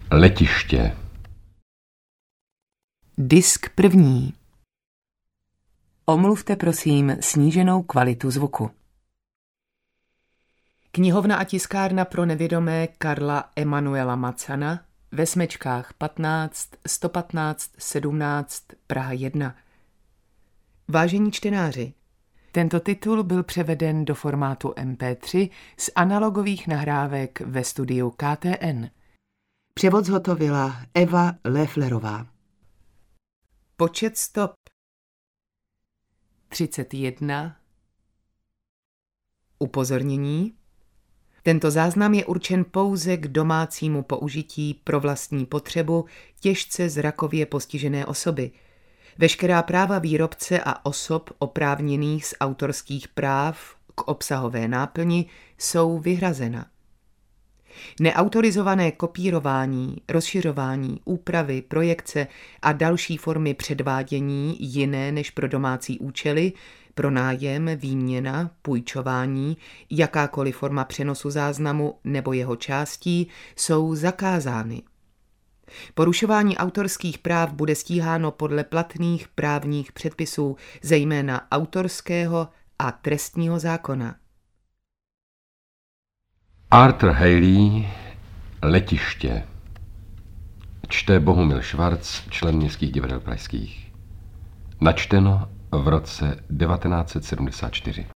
Letiště. Disk první. Omluvte prosím sníženou kvalitu zvuku. Knihovna a tiskárna pro nevědomé Karla Emanuela Macana ve Smečkách 15 115 17 Praha 1. Vážení čtenáři, tento titul byl převeden do formátu MP3 z analogových nahrávek ve studiu KTN. Převod zhotovila Eva Lefflerová. Počet stop 31. Upozornění. Tento záznam je určen pouze k domácímu použití pro vlastní potřebu těžce zrakově postižené osoby. Veškerá práva výrobce a osob oprávněných z autorských práv k obsahové náplni jsou vyhrazena. Neautorizované kopírování, rozšiřování, úpravy, projekce a další formy předvádění jiné než pro domácí účely, pronájem, výměna, půjčování, jakákoliv forma přenosu záznamu nebo jeho částí jsou zakázány. Porušování autorských práv bude stíháno podle platných právních předpisů, zejména autorského a trestního zákona. Arthur Hailey, Letiště. Čte Bohumil Švarc, člen Městských divadel pražských. Načteno v roce 1974.